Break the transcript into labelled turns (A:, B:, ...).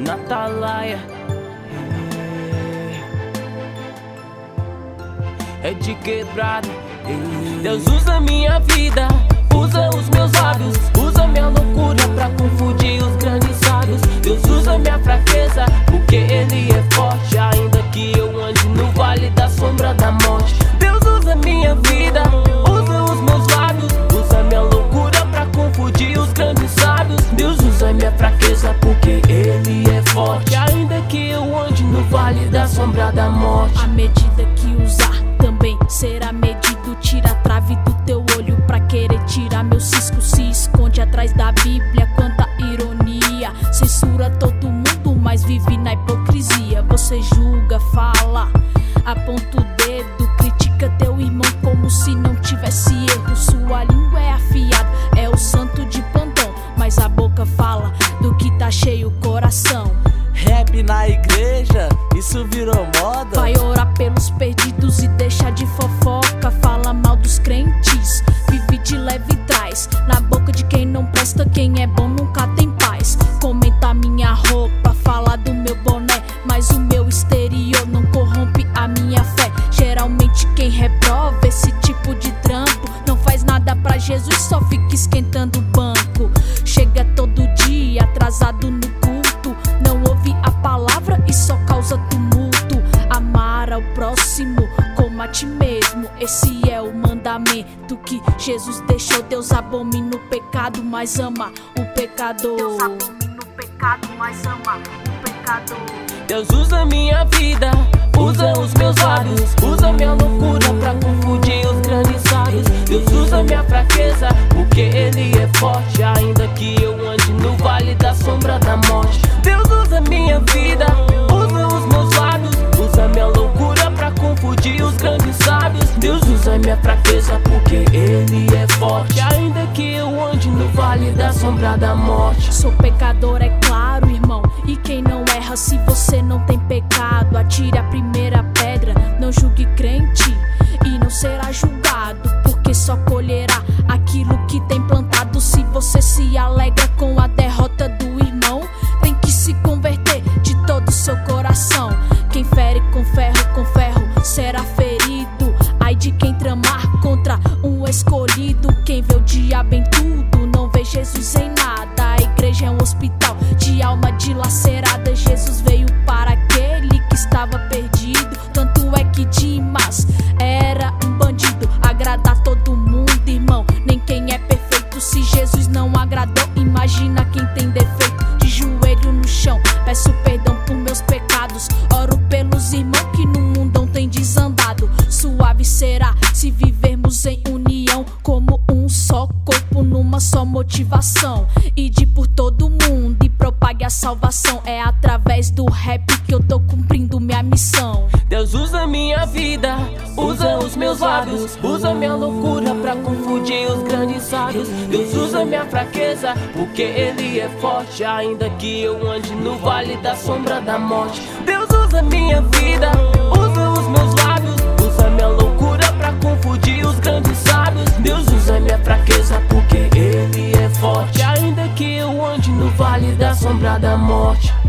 A: Natalaia é de quebrada. Deus usa minha vida, usa os meus lábios, usa minha loucura pra confundir os grandes sábios. Deus usa minha fraqueza, porque Ele é forte, ainda que eu ande no vale da sombra da morte. Deus usa minha vida, usa os meus lábios, usa minha loucura pra confundir os grandes sábios. Deus usa minha fraqueza, porque Ele é forte, ainda que eu ande no vale da sombra da morte.
B: A medida que usar também será medido. Tira a trave do teu olho pra querer tirar meu cisco. Se esconde atrás da Bíblia, quanta ironia. Censura todo mundo, mas vive na hipocrisia. Você julga, fala, aponta o dedo, critica teu irmão como se não tivesse erro. Sua língua é afiada, é o santo de plantão, mas a boca fala do que tá cheio o coração.
C: Rap na igreja, isso virou moda.
B: Vai orar pelos perdidos e deixa de fofoca. Fala mal dos crentes, vive de leve trás. Na boca de quem não presta, quem é bom nunca tem paz. Comenta minha roupa, fala do meu boné, mas o meu exterior não corrompe a minha fé. Geralmente quem reprova esse tipo de trampo não faz nada pra Jesus, só fica esquentando o banco. Chega todo dia atrasado no culto, não ouve a palavra e só causa tumulto. Amar ao próximo como a ti mesmo, esse é o mandamento que Jesus deixou. Deus abomina o pecado, mas ama o pecador. Deus abomina o pecado, mas ama o pecador.
A: Deus usa minha vida, usa os meus lábios, usa minha loucura pra confundir os grandes sábios. Deus usa minha fraqueza, porque Ele é forte, ainda que eu ande no vale da sombra da morte. Deus usa minha vida, usa os meus lábios, usa minha loucura pra confundir os grandes sábios. Deus usa minha fraqueza, porque Ele é forte, ainda que eu ande no vale da sombra da morte.
B: Sou pecador, é claro, irmão, e quem não erra se você não tem pecado? Atire a primeira pedra, não julgue crente e não será julgado, porque só colherá aquilo que tem plantado. Se você se alegra com a derrota do irmão, tem que se converter de todo o seu coração. Quem fere com ferro será ferido. Ai de quem tramar contra um escolhido. Quem vê o diabo em tudo não vê Jesus em nada. A igreja é um hospital de alma dilacerada. Jesus veio para aquele que estava perdido. Tanto é que Dimas era um bandido. Agradar todo mundo, irmão, nem quem é perfeito. Se Jesus não agradou, imagina quem tem defeito. De joelho no chão, peço perdão por meus pecados. Oro pelos irmãos que no mundão tem desandado. Suave será se vivermos em união, como um só corpo, numa só motivação. Ide por todo mundo e propague a salvação. É através do rap que eu tô cumprindo minha missão.
A: Deus usa minha vida, usa os meus lábios, usa minha loucura pra confundir os grandes sábios. Deus usa minha fraqueza, porque Ele é forte, ainda que eu ande no vale da sombra da morte. Deus usa minha vida, usa os meus lábios, usa minha loucura pra confundir os grandes sábios. Deus usa minha fraqueza, porque Ele é forte, ainda que eu ande no vale da sombra da morte.